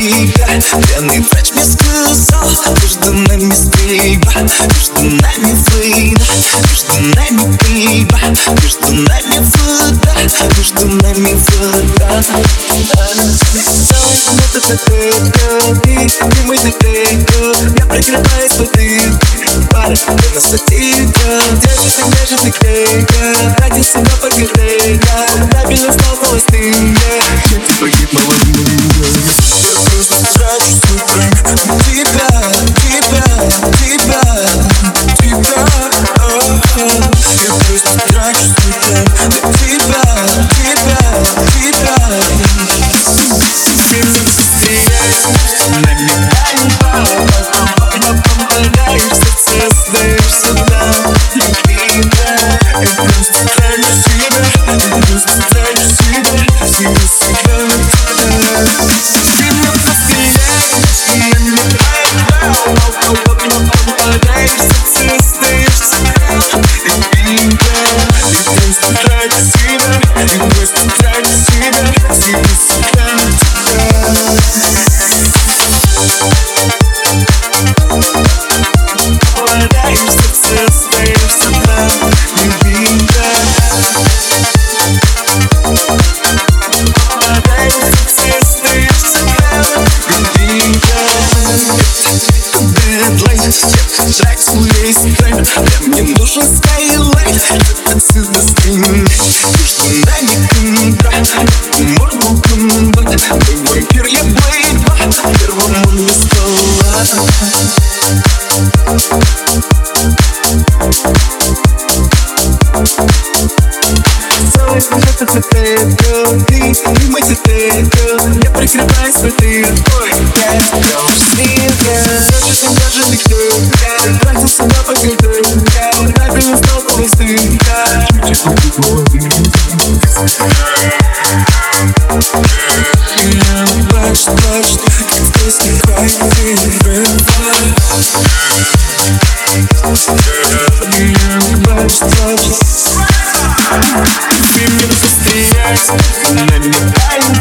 тебя. Пьяный врач мне сказал, между нами стрельба, между нами война, между нами пильба, между нами вода, между нами вода. Это такая, ты мой детектор. Я прикрываюсь под ты, пара, ты на сатира. Держи ты клейка, ради себя погадейка. Правильно столкнулась ты, ты погиб молодым. Я просто трачу свой трек на тебя, тебя, тебя, тебя. Я просто трачу свой трек на тебя, тебя, тебя. Мне нужен скайлайт, отсюда скрин. Между нами контракт, морду комбат. Ты вампир, я Блейд 2, первому не спала. Это детектор, ты мой детектор. Я прикрываюсь в этой рукой, я идёшь с ним. Даже никто не тратил себя по кайду. Правильно столкнулась ты, чуть-чуть я плачь, плачь, как в песне Cry River. Я плачь, плачь. Ты мне постоять, на меня